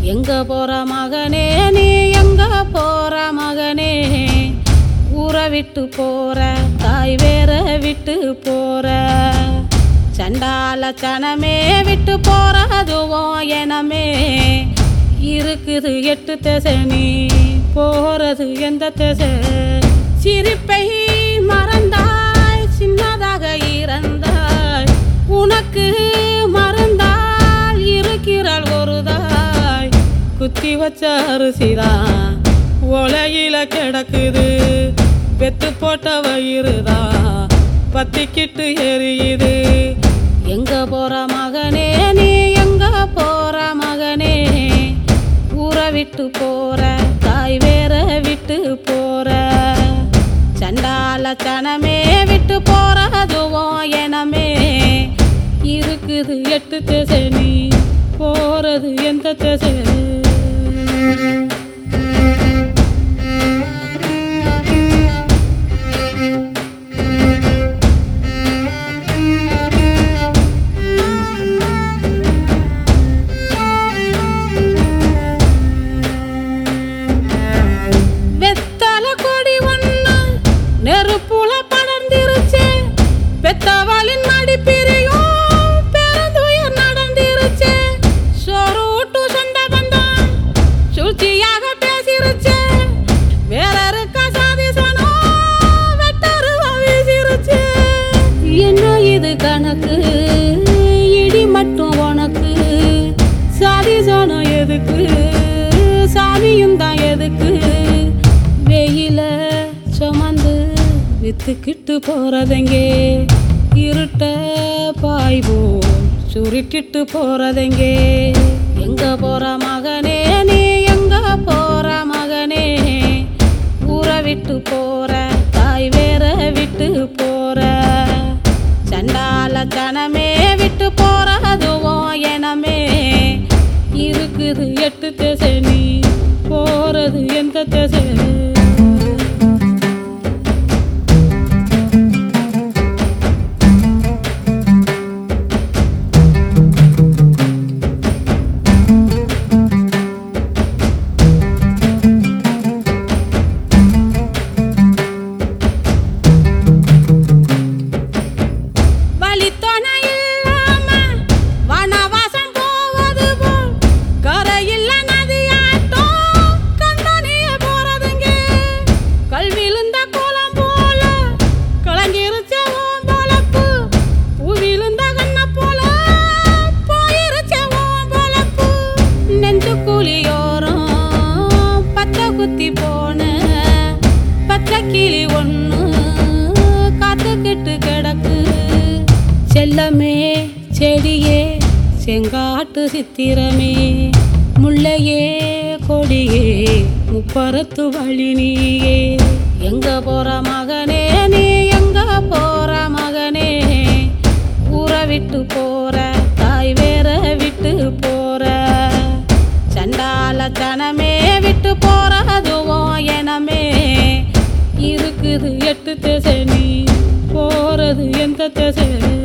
எங்க போற மகனே நீ எங்க போற மகனே ஊரை விட்டு போற தாய் வேற விட்டு போற சண்டால சனமே விட்டு போறதுவும் எனமே இருக்குது 8 திசை நீ போறது எந்த திசை சிரிப்பை மறந்தாய் சின்னதாக இறந்தாய் உனக்கு மறந்தால் இருக்கிறாள் ஒருதாய் குத்தி வச்ச அரிசிதான் ஒலையில கிடக்குது பெத்து போட்ட வயிறுதான் பத்திக்கிட்டு எரியுது எங்க போற மகனே நீ எங்க போற மகனே ஊரை விட்டு போற தாய் வேற விட்டு போற சண்டால சனமே விட்டு போறதுவும் எனமே இருக்குது 8 திசை நீ போறது எந்த திசை நெருப்புல படர்ந்திருச்சே பெத்தவளின் மடி பிரியும் பெருந்துயர் நடந்திருச்சே சோறு ஊட்டு சண்டை பந்தம் சூழ்ச்சியாக பேசிருச்சே வேறருக்கா சாதிசனோ வெட்டருவா வீசிருச்சே என்ன இது கணக்கு இடி மட்டும் உனக்கு சாதிசனம் எதுக்கு சாமியும் தான் எதுக்கு வெயில சுமந்து வித்துக்கிட்டு போறதெங்கே இருட்ட பாய்வோ சுருட்டிட்டு போறதெங்கே எங்க போற மகனே நீ எங்க போற மகனே ஊரை விட்டு போற தாய் வேற விட்டு போற சண்டால சனமே விட்டு போறதுவும் எனமே இருக்குது 8 திசை நீ போறது எந்த திசை குத்தி போன பச்சை கிளி ஒண்ணு காத்துக்கிட்டு கிடக்கு செல்லமே செடியே செங்காட்டு சித்திரமே முல்லையே கொடியே முப்பரத்து வழி நீயே எங்க போற மகனே நீ எங்க போற மகனே ஊரை விட்டு போற தாய் வேற விட்டு போற சண்டால சனமே விட்டு போறதுவும் எனமே இருக்குது 8 திசை நீ போறது எந்த திசை